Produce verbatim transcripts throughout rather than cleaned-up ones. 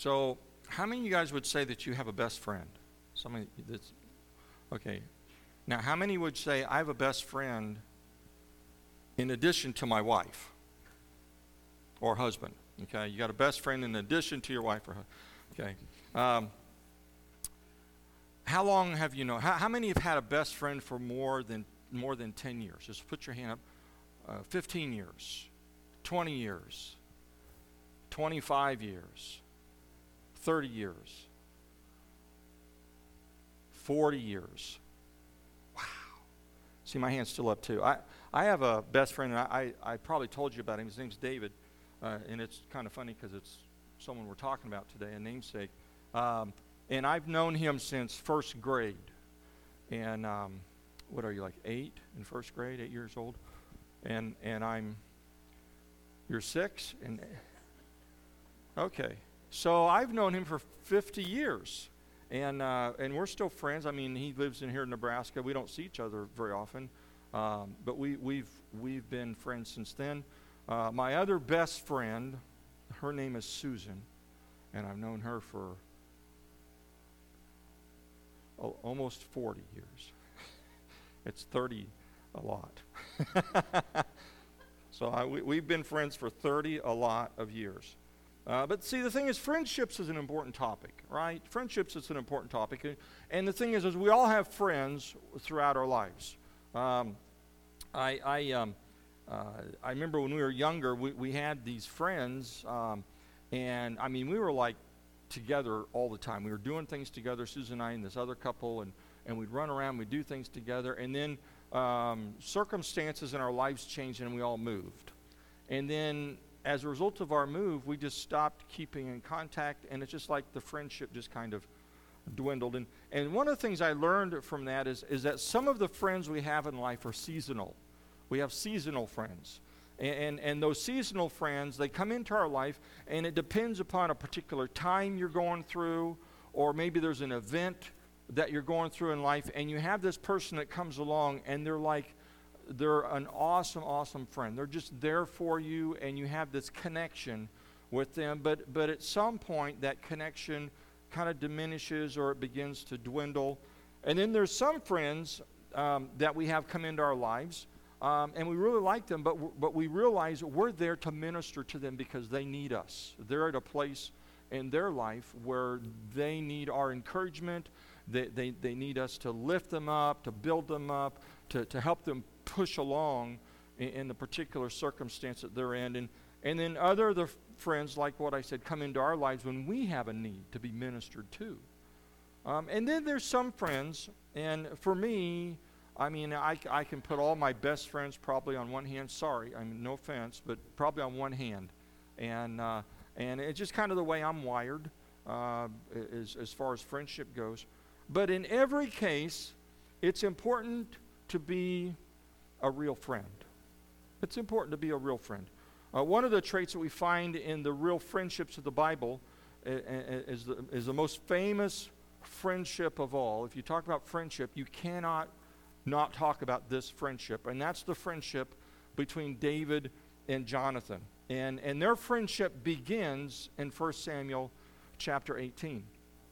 So, how many of you guys would say that you have a best friend? Somebody that's, okay. Now, how many would say, I have a best friend in addition to my wife or husband? Okay, you got a best friend in addition to your wife or husband. Okay. Um, how long have you known? How, how many have had a best friend for more than more than ten years? Just put your hand up. Uh, fifteen years, twenty years, twenty-five years, thirty years, forty years. Wow. See, my hand's still up too. I, I have a best friend, and I, I, I probably told you about him. His name's David, uh, and it's kind of funny because it's someone we're talking about today, a namesake. Um, and I've known him since first grade. And um, what are you, like eight in first grade, eight years old? And and I'm, you're six? And okay. So I've known him for fifty years. And uh, and we're still friends. I mean, he lives in here in Nebraska. We don't see each other very often. Um, but we, we've we've been friends since then. Uh, my other best friend, her name is Susan. And I've known her for oh, almost forty years. It's thirty a lot. So I, we, we've been friends for thirty a lot of years. Uh, but see, the thing is, friendships is an important topic, right? Friendships is an important topic. And the thing is, is we all have friends throughout our lives. Um, I I, um, uh, I remember when we were younger, we, we had these friends, um, and I mean, we were like together all the time. We were doing things together, Susan and I and this other couple, and, and we'd run around, we'd do things together, and then um, circumstances in our lives changed and we all moved. And then as a result of our move, we just stopped keeping in contact, and it's just like the friendship just kind of dwindled. And, and one of the things I learned from that is, is that some of the friends we have in life are seasonal. We have seasonal friends. And, and, and those seasonal friends, they come into our life, and it depends upon a particular time you're going through, or maybe there's an event that you're going through in life, and you have this person that comes along, and they're like, they're an awesome, awesome friend. They're just there for you, and you have this connection with them. But but at some point, that connection kind of diminishes or it begins to dwindle. And then there's some friends um, that we have come into our lives, um, and we really like them, but w- but we realize we're there to minister to them because they need us. They're at a place in their life where they need our encouragement. They they, they need us to lift them up, to build them up, to, to help them push along in, in the particular circumstance that they're in. And, and then other of the f- friends, like what I said, come into our lives when we have a need to be ministered to. Um, and then there's some friends, and for me, I mean, I, I can put all my best friends probably on one hand. Sorry, I mean, no offense, but probably on one hand. And uh, and it's just kind of the way I'm wired uh, as, as far as friendship goes. But in every case, it's important to be a real friend. It's important to be a real friend. Uh, one of the traits that we find in the real friendships of the Bible uh, is, the, is the most famous friendship of all. If you talk about friendship, you cannot not talk about this friendship, and that's the friendship between David and Jonathan. And, and their friendship begins in First Samuel chapter eighteen.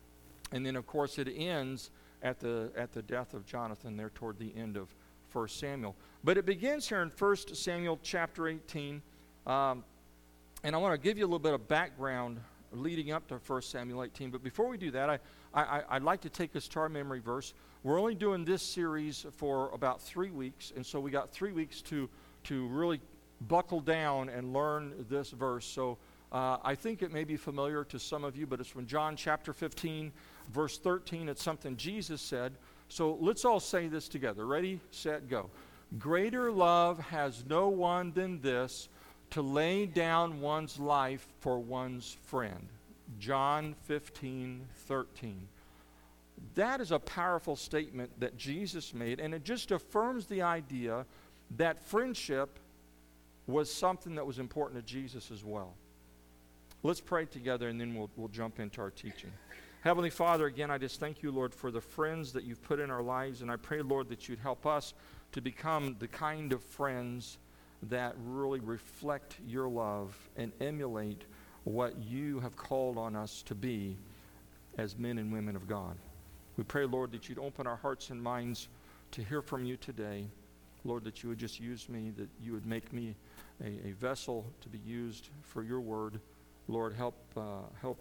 And then, of course, it ends at the at the death of Jonathan there toward the end of First Samuel. But it begins here in First Samuel chapter eighteen. Um, and I want to give you a little bit of background leading up to First Samuel eighteen. But before we do that, I, I, I'd like to take us to our memory verse. We're only doing this series for about three weeks. And so we got three weeks to, to really buckle down and learn this verse. So uh, I think it may be familiar to some of you, but it's from John chapter fifteen, verse thirteen. It's something Jesus said. So let's all say this together. Ready, set, go. Greater love has no one than this, to lay down one's life for one's friend. John fifteen, thirteen. That is a powerful statement that Jesus made, and it just affirms the idea that friendship was something that was important to Jesus as well. Let's pray together, and then we'll, we'll jump into our teaching. Heavenly Father, again, I just thank you, Lord, for the friends that you've put in our lives, and I pray, Lord, that you'd help us to become the kind of friends that really reflect your love and emulate what you have called on us to be as men and women of God. We pray, Lord, that you'd open our hearts and minds to hear from you today. Lord, that you would just use me, that you would make me a, a vessel to be used for your word. Lord, help uh, help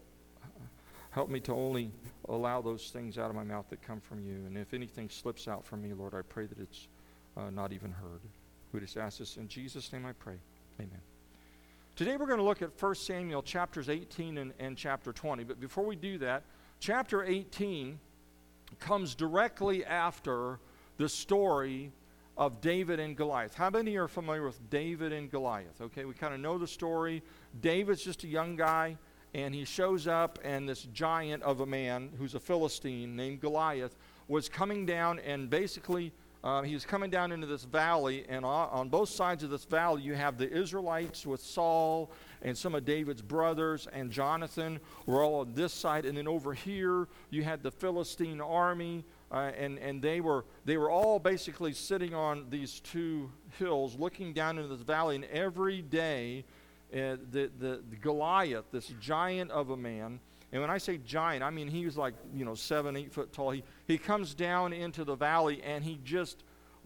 help me to only allow those things out of my mouth that come from you. And if anything slips out from me, Lord, I pray that it's uh, not even heard. We just ask this in Jesus' name I pray. Amen. Today we're going to look at First Samuel chapters eighteen and, and chapter twenty. But before we do that, chapter eighteen comes directly after the story of David and Goliath. How many are familiar with David and Goliath? Okay, we kind of know the story. David's just a young guy, and he shows up, and this giant of a man who's a Philistine named Goliath was coming down, and basically uh, he was coming down into this valley, and on, on both sides of this valley you have the Israelites with Saul and some of David's brothers, and Jonathan were all on this side, and then over here you had the Philistine army, uh, and, and they were they were all basically sitting on these two hills looking down into this valley, and every day uh, the, the, the Goliath, this giant of a man, and when I say giant, I mean he was like, you know, seven, eight foot tall. He, he comes down into the valley, and he just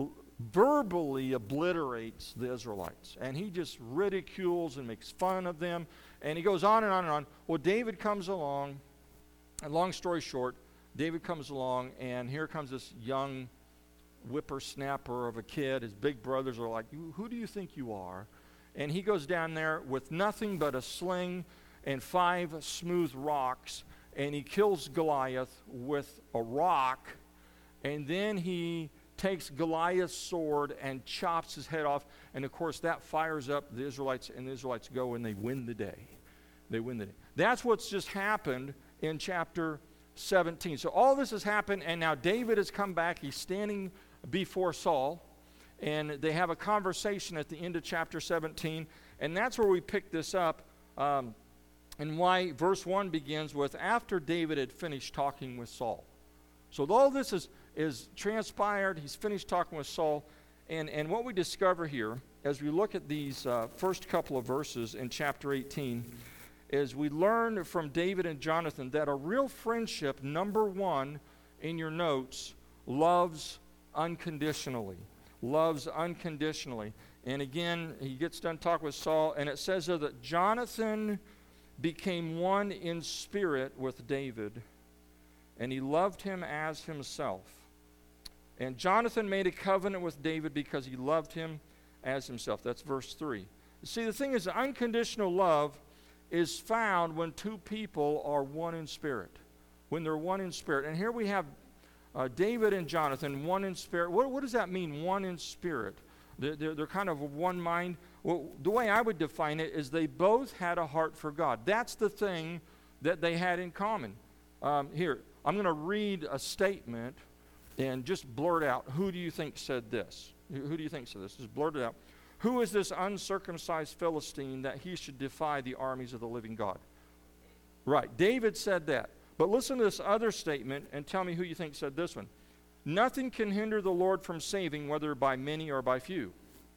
verbally obliterates the Israelites. And he just ridicules and makes fun of them. And he goes on and on and on. Well, David comes along, and long story short, David comes along, and here comes this young whippersnapper of a kid. His big brothers are like, who do you think you are? And he goes down there with nothing but a sling and five smooth rocks, and he kills Goliath with a rock, and then he takes Goliath's sword and chops his head off, and of course that fires up the Israelites, and the Israelites go and they win the day. They win the day. That's what's just happened in chapter seventeen. So all this has happened, and now David has come back. He's standing before Saul, and they have a conversation at the end of chapter seventeen, and that's where we pick this up, um, and why verse one begins with, after David had finished talking with Saul. So all this is, is transpired. He's finished talking with Saul, and, and what we discover here as we look at these uh, first couple of verses in chapter eighteen is we learn from David and Jonathan that a real friendship, number one in your notes, loves unconditionally. Loves unconditionally. And again, he gets done talking with Saul, and it says there that Jonathan became one in spirit with David, and he loved him as himself. And Jonathan made a covenant with David because he loved him as himself. That's verse three. See, the thing is, unconditional love is found when two people are one in spirit. When they're one in spirit. And here we have uh, David and Jonathan, one in spirit. What, what does that mean, one in spirit? They're, they're, they're kind of one mind. Well, the way I would define it is they both had a heart for God. That's the thing that they had in common. Um, here, I'm going to read a statement and just blurt out, who do you think said this? Who do you think said this? Just blurt it out. Who is this uncircumcised Philistine that he should defy the armies of the living God? Right, David said that. But listen to this other statement and tell me who you think said this one. Nothing can hinder the Lord from saving, whether by many or by few.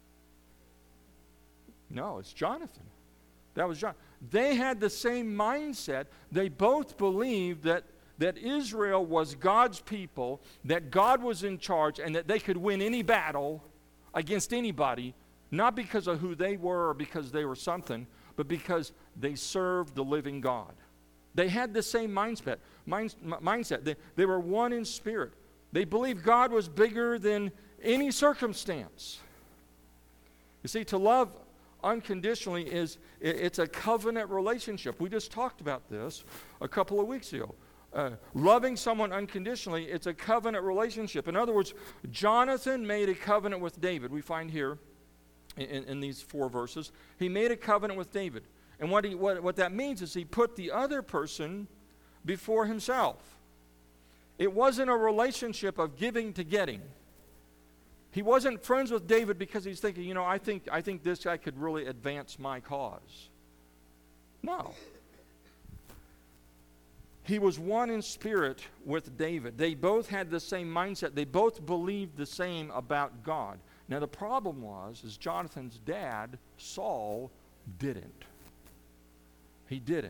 No, it's Jonathan. That was John. They had the same mindset. They both believed that, that Israel was God's people, that God was in charge, and that they could win any battle against anybody, not because of who they were or because they were something, but because they served the living God. They had the same mindset. Mind, mindset. They, they were one in spirit. They believed God was bigger than any circumstance. You see, to love unconditionally is it, it's a covenant relationship. We just talked about this a couple of weeks ago. Uh, loving someone unconditionally, it's a covenant relationship. In other words, Jonathan made a covenant with David. We find here in, in these four verses. He made a covenant with David. And what, he, what, what that means is he put the other person before himself. It wasn't a relationship of giving to getting. He wasn't friends with David because he's thinking, you know, I think, I think this guy could really advance my cause. No. He was one in spirit with David. They both had the same mindset. They both believed the same about God. Now the problem was, is Jonathan's dad, Saul, didn't. He didn't.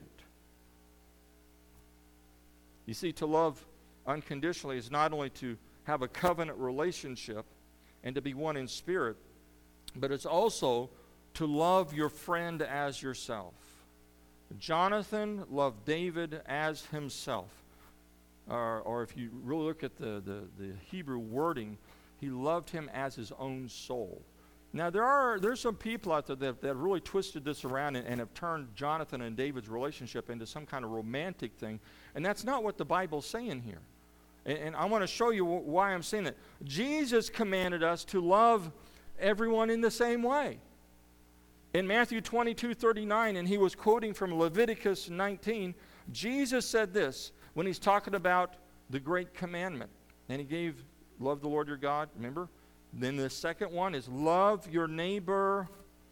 You see, to love unconditionally is not only to have a covenant relationship and to be one in spirit, but it's also to love your friend as yourself. Jonathan loved David as himself. Or, or if you really look at the, the, the Hebrew wording, he loved him as his own soul. Now, there are there's some people out there that, that have really twisted this around and, and have turned Jonathan and David's relationship into some kind of romantic thing, and that's not what the Bible's saying here. And, and I want to show you wh- why I'm saying that. Jesus commanded us to love everyone in the same way. In Matthew twenty-two thirty-nine, and he was quoting from Leviticus nineteen, Jesus said this when he's talking about the great commandment. And he gave, love the Lord your God, remember? Then the second one is love your neighbor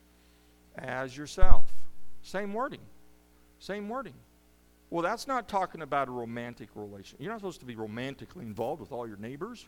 as yourself. Same wording. Same wording. Well, that's not talking about a romantic relation. You're not supposed to be romantically involved with all your neighbors.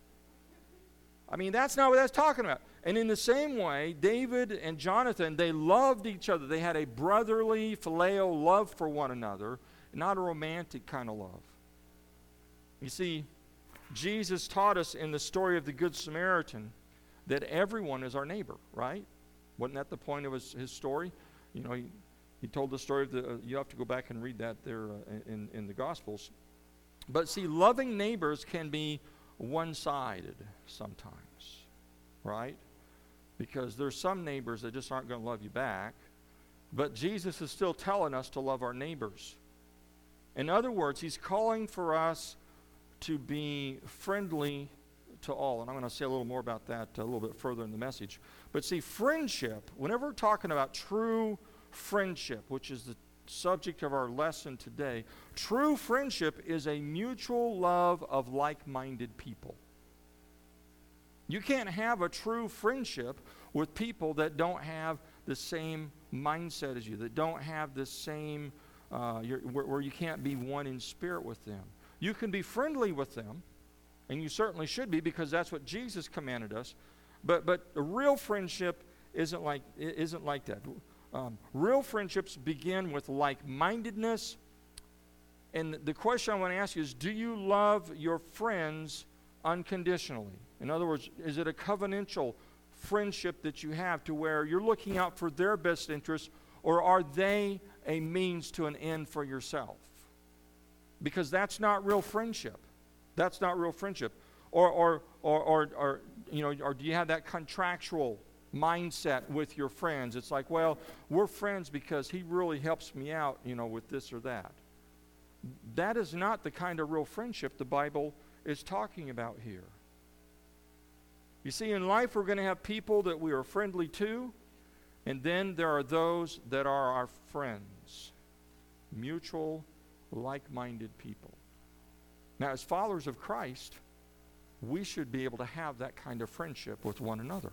I mean, that's not what that's talking about. And in the same way, David and Jonathan, they loved each other. They had a brotherly, phileo love for one another, not a romantic kind of love. You see, Jesus taught us in the story of the Good Samaritan that everyone is our neighbor, right? Wasn't that the point of his, his story? You know, he, he told the story of the, uh, you have to go back and read that there uh, in, in the Gospels. But see, loving neighbors can be one-sided sometimes, right? Because there's some neighbors that just aren't going to love you back. But Jesus is still telling us to love our neighbors. In other words, he's calling for us to be friendly to all. And I'm going to say a little more about that a little bit further in the message. But see, friendship, whenever we're talking about true friendship, which is the subject of our lesson today, true friendship is a mutual love of like-minded people. You can't have a true friendship with people that don't have the same mindset as you, that don't have the same, uh, where, where you can't be one in spirit with them. You can be friendly with them, and you certainly should be, because that's what Jesus commanded us. But but a real friendship isn't like isn't like that. Um, real friendships begin with like-mindedness. And the question I want to ask you is, do you love your friends unconditionally? In other words, is it a covenantal friendship that you have to where you're looking out for their best interests, or are they a means to an end for yourself? Because that's not real friendship. That's not real friendship. Or, or, or, or, or, you know, or do you have that contractual mindset with your friends? It's like, well, we're friends because he really helps me out, you know, with this or that. That is not the kind of real friendship the Bible is talking about here. You see, in life we're going to have people that we are friendly to, and then there are those that are our friends. Mutual, like-minded people. Now, as followers of Christ, we should be able to have that kind of friendship with one another.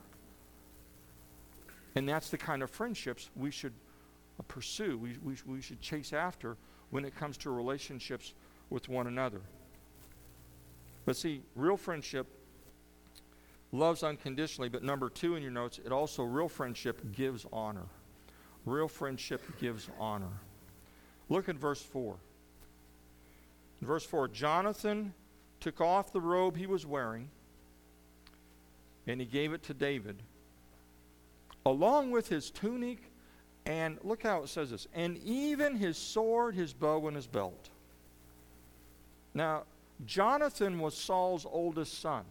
And that's the kind of friendships we should uh, pursue, we, we, we should chase after when it comes to relationships with one another. But see, real friendship loves unconditionally, but number two in your notes, it also, real friendship gives honor. Real friendship gives honor. Look at verse four. In verse four, Jonathan took off the robe he was wearing, and he gave it to David, along with his tunic, and look how it says this, and even his sword, his bow, and his belt. Now, Jonathan was Saul's oldest son.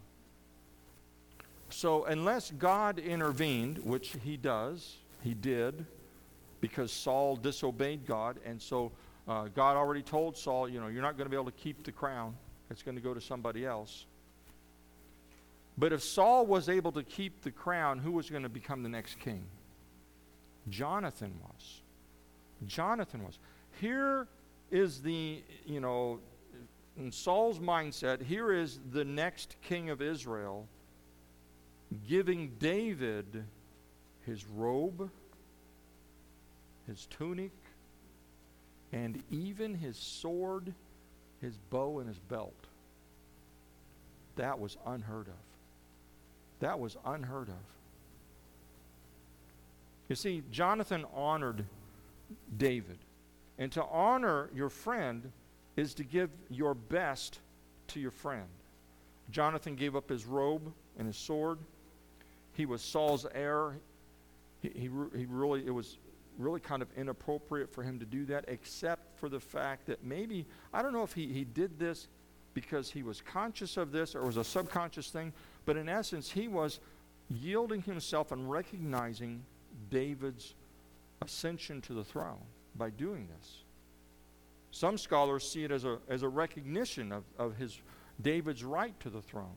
So unless God intervened, which he does, he did, because Saul disobeyed God, and so uh, God already told Saul, you know, you're not going to be able to keep the crown. It's going to go to somebody else. But if Saul was able to keep the crown, who was going to become the next king? Jonathan was. Jonathan was. Here is the, you know, in Saul's mindset, here is the next king of Israel giving David his robe, his tunic, and even his sword, his bow, and his belt. That was unheard of. That was unheard of. You see, Jonathan honored David. And to honor your friend is to give your best to your friend. Jonathan gave up his robe and his sword. He was Saul's heir. He, he, he really, it was really kind of inappropriate for him to do that, except for the fact that maybe, I don't know if he, he did this because he was conscious of this or it was a subconscious thing, but in essence, he was yielding himself and recognizing David's ascension to the throne by doing this. Some scholars see it as a, as a recognition of, of his David's right to the throne.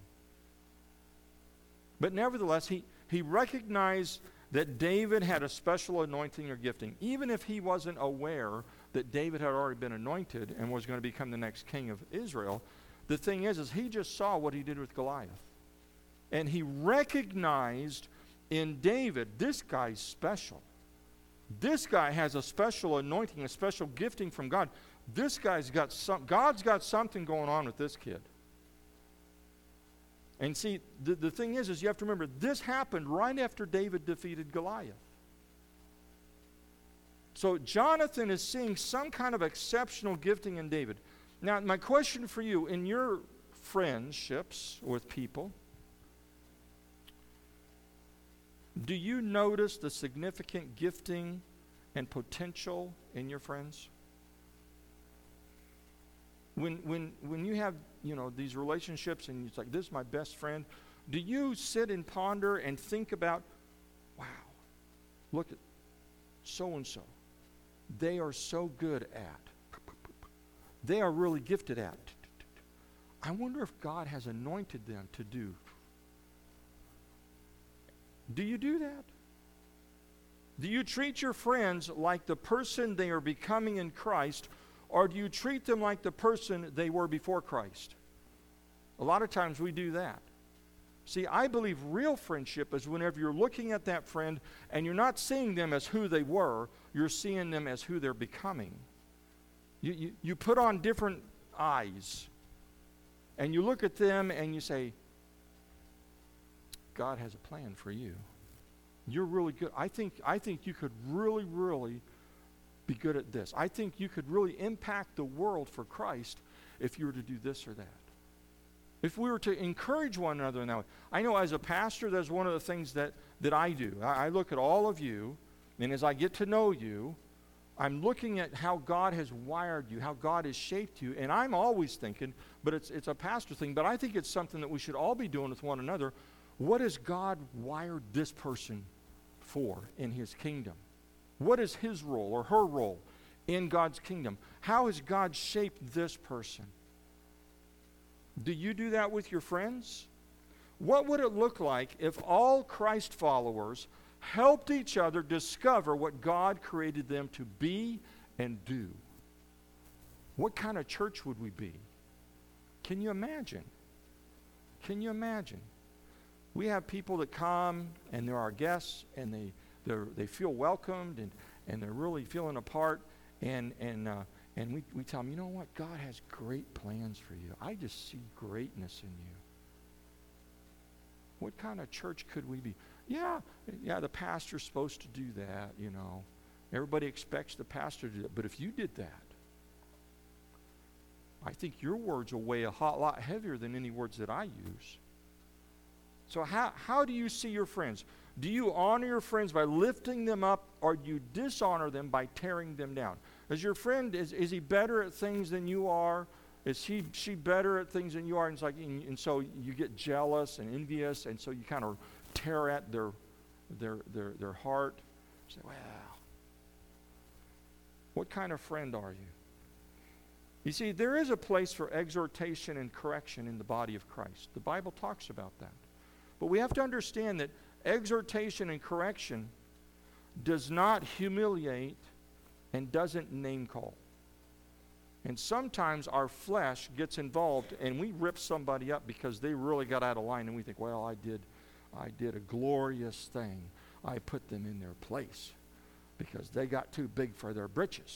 But nevertheless, he, he recognized that David had a special anointing or gifting, even if he wasn't aware that David had already been anointed and was going to become the next king of Israel. The thing is, is he just saw what he did with Goliath. And he recognized in David, this guy's special. This guy has a special anointing, a special gifting from God. This guy's got some, God's got something going on with this kid. And see, the, the thing is, is you have to remember, this happened right after David defeated Goliath. So Jonathan is seeing some kind of exceptional gifting in David. Now, my question for you, in your friendships with people, do you notice the significant gifting and potential in your friends? When when when you have, you know, these relationships and it's like, this is my best friend, do you sit and ponder and think about, wow, look at so-and-so. They are so good at. They are really gifted at. I wonder if God has anointed them to do. Do you do that? Do you treat your friends like the person they are becoming in Christ, or do you treat them like the person they were before Christ? A lot of times we do that. See, I believe real friendship is whenever you're looking at that friend and you're not seeing them as who they were, you're seeing them as who they're becoming. You, you, you put on different eyes and you look at them and you say, God has a plan for you. You're really good. I think, I think you could really, really be good at this. I think you could really impact the world for Christ if you were to do this or that. If we were to encourage one another in that way. I know as a pastor, that's one of the things that, that I do. I, I look at all of you, and as I get to know you, I'm looking at how God has wired you, how God has shaped you, and I'm always thinking, but it's, it's a pastor thing, but I think it's something that we should all be doing with one another. What has God wired this person for in his kingdom? What is his role or her role in God's kingdom? How has God shaped this person? Do you do that with your friends? What would it look like if all Christ followers helped each other discover what God created them to be and do? What kind of church would we be? Can you imagine? Can you imagine? We have people that come and they're our guests and they they feel welcomed and, and they're really feeling a part and and uh, and we, we tell them, you know what, God has great plans for you. I just see greatness in you. What kind of church could we be? Yeah, yeah, the pastor's supposed to do that, you know. Everybody expects the pastor to do that. But if you did that, I think your words will weigh a hot lot heavier than any words that I use. So how, how do you see your friends? Do you honor your friends by lifting them up, or do you dishonor them by tearing them down? Is your friend, is, is he better at things than you are? Is he, she better at things than you are? And, it's like, and, and so you get jealous and envious, and so you kind of tear at their, their, their, their heart. You say, well, what kind of friend are you? You see, there is a place for exhortation and correction in the body of Christ. The Bible talks about that. But we have to understand that exhortation and correction does not humiliate and doesn't name call. And sometimes our flesh gets involved and we rip somebody up because they really got out of line, and we think, well, I did I did a glorious thing. I put them in their place because they got too big for their britches.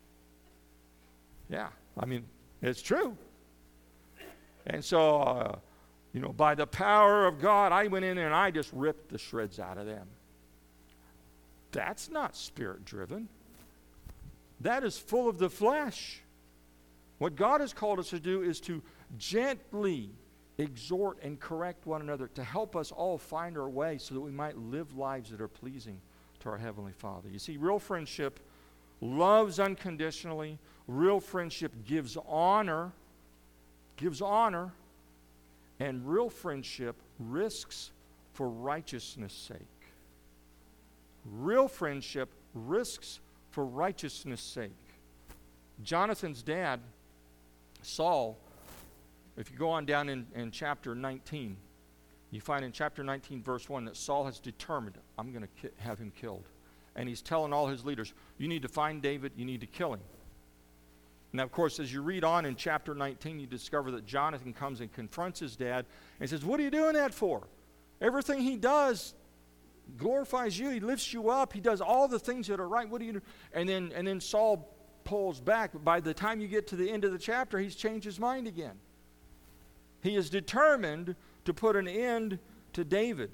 Yeah, I mean, it's true. And so, uh, you know, by the power of God, I went in there and I just ripped the shreds out of them. That's not spirit-driven. that is full of the flesh. What God has called us to do is to gently exhort and correct one another, to help us all find our way so that we might live lives that are pleasing to our Heavenly Father. You see, real friendship loves unconditionally. Real friendship gives honor, gives honor, and real friendship risks for righteousness' sake. Real friendship risks for righteousness' sake. Jonathan's dad, Saul, if you go on down in, in chapter nineteen, you find in chapter nineteen, verse one, that Saul has determined, I'm going to ki- have him killed. And he's telling all his leaders, you need to find David, you need to kill him. Now, of course, as you read on in chapter nineteen, you discover that Jonathan comes and confronts his dad and says, what are you doing that for? Everything he does glorifies you. He lifts you up. He does all the things that are right. What do you do? And then, and then Saul pulls back. But by the time you get to the end of the chapter, he's changed his mind again. He is determined to put an end to David.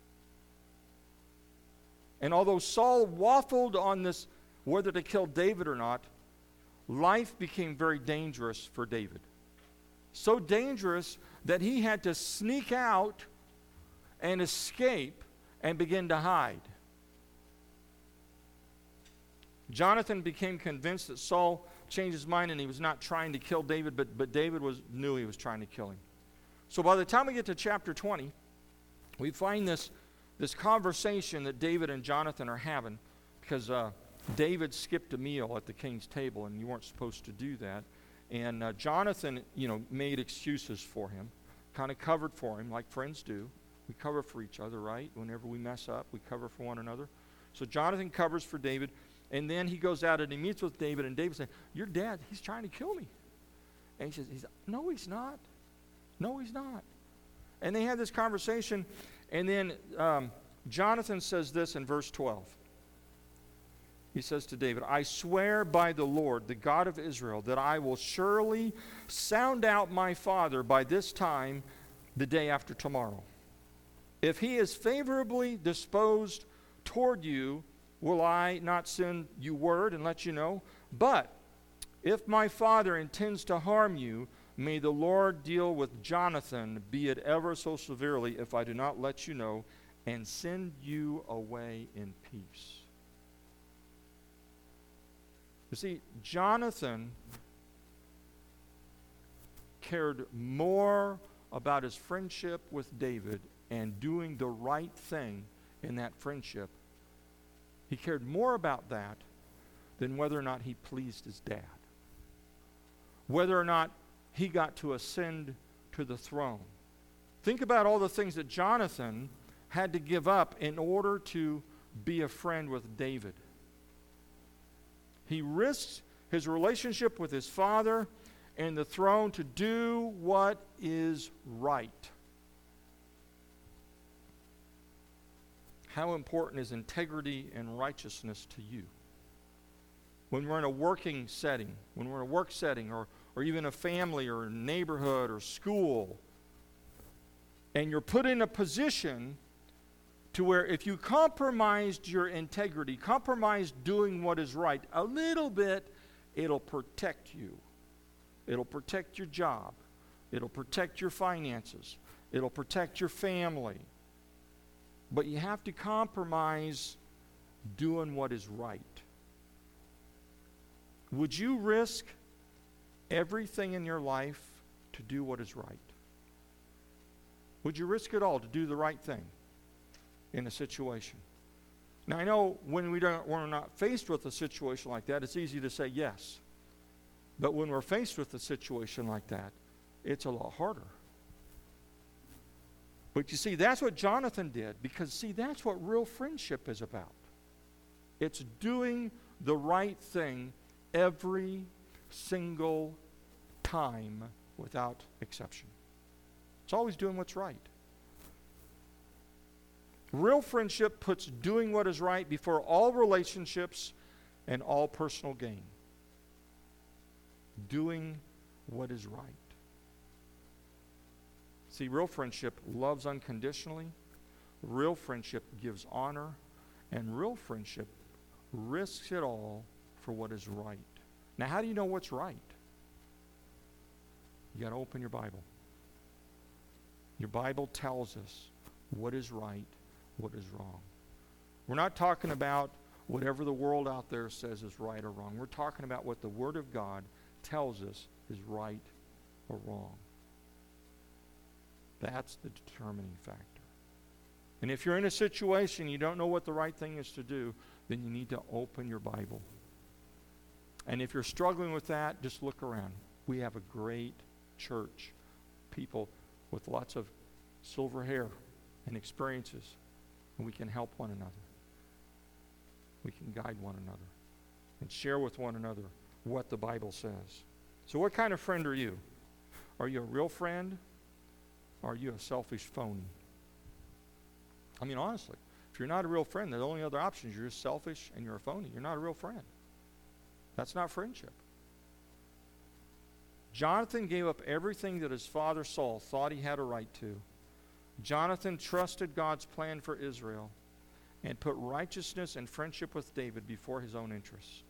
And although Saul waffled on this, whether to kill David or not, life became very dangerous for David. So dangerous that he had to sneak out and escape and begin to hide. Jonathan became convinced that Saul changed his mind and he was not trying to kill David, but, but David was, knew he was trying to kill him. So by the time we get to chapter twenty, we find this, this conversation that David and Jonathan are having, because uh, David skipped a meal at the king's table, and you weren't supposed to do that. And uh, Jonathan, you know, made excuses for him, kind of covered for him like friends do. We cover for each other, right? Whenever we mess up, we cover for one another. So Jonathan covers for David, and then he goes out and he meets with David, and David says, your dad, he's trying to kill me. And he says, he's, no, he's not. No, he's not. And they had this conversation, and then um, Jonathan says this in verse twelve. He says to David, I swear by the Lord, the God of Israel, that I will surely sound out my father by this time the day after tomorrow. If he is favorably disposed toward you, will I not send you word and let you know? But if my father intends to harm you, may the Lord deal with Jonathan, be it ever so severely, if I do not let you know, and send you away in peace. You see, Jonathan cared more about his friendship with David and doing the right thing in that friendship. He cared more about that than whether or not he pleased his dad, whether or not he got to ascend to the throne. Think about all the things that Jonathan had to give up in order to be a friend with David. He risked his relationship with his father and the throne to do what is right. How important is integrity and righteousness to you? When we're in a working setting, when we're in a work setting, or, or even a family or a neighborhood or school, and you're put in a position to where if you compromised your integrity, compromised doing what is right a little bit, it'll protect you. It'll protect your job. It'll protect your finances. It'll protect your family. But you have to compromise doing what is right. Would you risk everything in your life to do what is right? Would you risk it all to do the right thing in a situation? Now, I know when we don't, when we're not faced with a situation like that, it's easy to say yes. But when we're faced with a situation like that, it's a lot harder. But you see, that's what Jonathan did, because, see, that's what real friendship is about. It's doing the right thing every single time without exception. It's always doing what's right. Real friendship puts doing what is right before all relationships and all personal gain. Doing what is right. See, real friendship loves unconditionally. Real friendship gives honor. And real friendship risks it all for what is right. Now, how do you know what's right? You got to open your Bible. Your Bible tells us what is right, what is wrong. We're not talking about whatever the world out there says is right or wrong. We're talking about what the Word of God tells us is right or wrong. That's the determining factor. And if you're in a situation you don't know what the right thing is to do, then you need to open your Bible. And if you're struggling with that, just look around. We have a great church, people with lots of silver hair and experiences, and we can help one another. We can guide one another and share with one another what the Bible says. So what kind of friend are you? Are you a real friend? Or are you a selfish phony? I mean, honestly, if you're not a real friend, the only other option is you're just selfish and you're a phony. You're not a real friend. That's not friendship. Jonathan gave up everything that his father Saul thought he had a right to. Jonathan trusted God's plan for Israel and put righteousness and friendship with David before his own interests.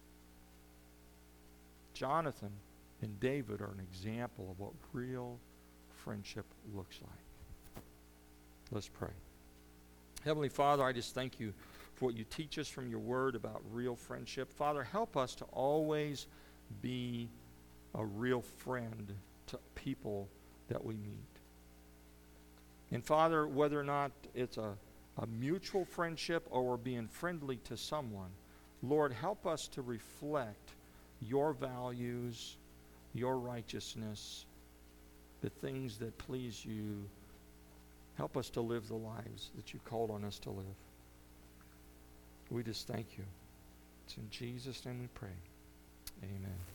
Jonathan and David are an example of what real friendship looks like. Let's pray. Heavenly Father, I just thank you for what you teach us from your word about real friendship. Father, help us to always be a real friend to people that we meet. And Father, whether or not it's a, a mutual friendship or we're being friendly to someone, Lord, help us to reflect your values, your righteousness, the things that please you. Help us to live the lives that you called on us to live. We just thank you. It's in Jesus' name we pray. Amen.